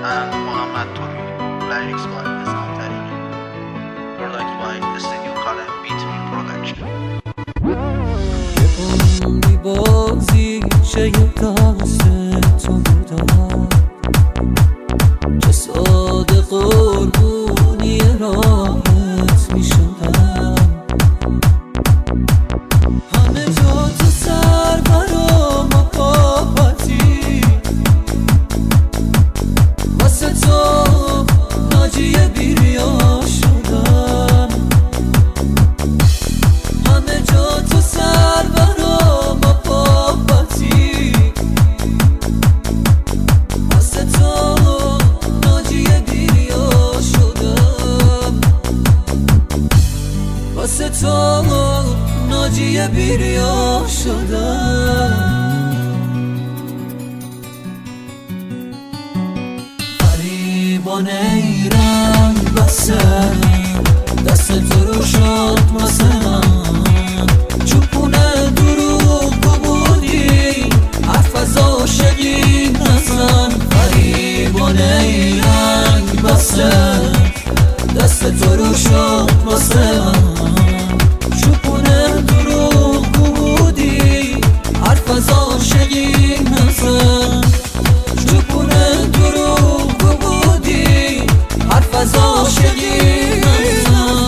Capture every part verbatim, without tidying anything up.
and Muhammad Tobi. Lyrics by Nizam Tariqi. Product by Studio Kalem Beat Me Production. عمری بازی چه یه دست تو بودم، چه ساده قربونی راحت می شدم. همه جا تو سر برام محبتی، واسه تو ناجی بیریا شدم. همه جا تو سر برام محبتی، واسه تو ناجی بیریا شدم. واسه تو ناجی بیریا شدم. فریبان ای رنگ بسته، دست تو رو شد واسه من. چوبونه دروغ بودی، حرف از عاشقی نزن. فریبان ای رنگ بسته، دست تو رو شد واسه من. چوبونه دروغ بودی، حرف از عاشقی نزن. چوبونه دروغ بودی، حرف از عاشقی نزن.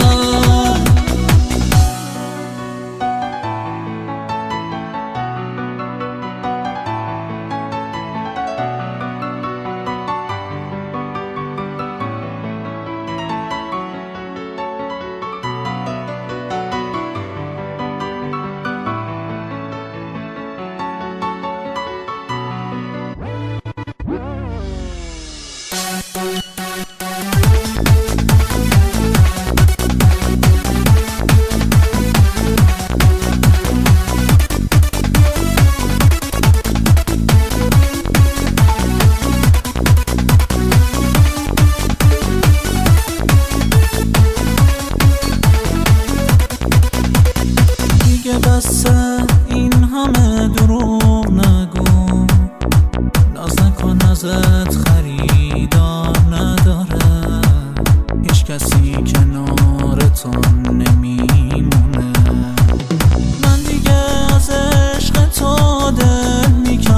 بس این همه دروغ نگو، ناز نکن ازت خریدار نداره. هیچ کسی کنارتون نمیمونه. من دیگه از عشق تو دل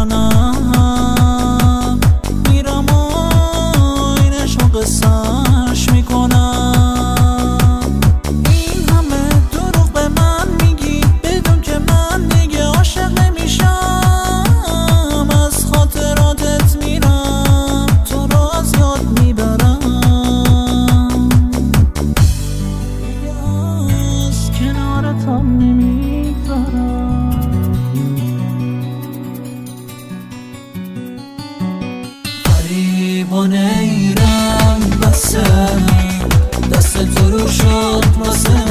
میکنم، میرم و اینش و قصهش میکنم. فریبان ای رنگ بسته، دست تو رو شد واسه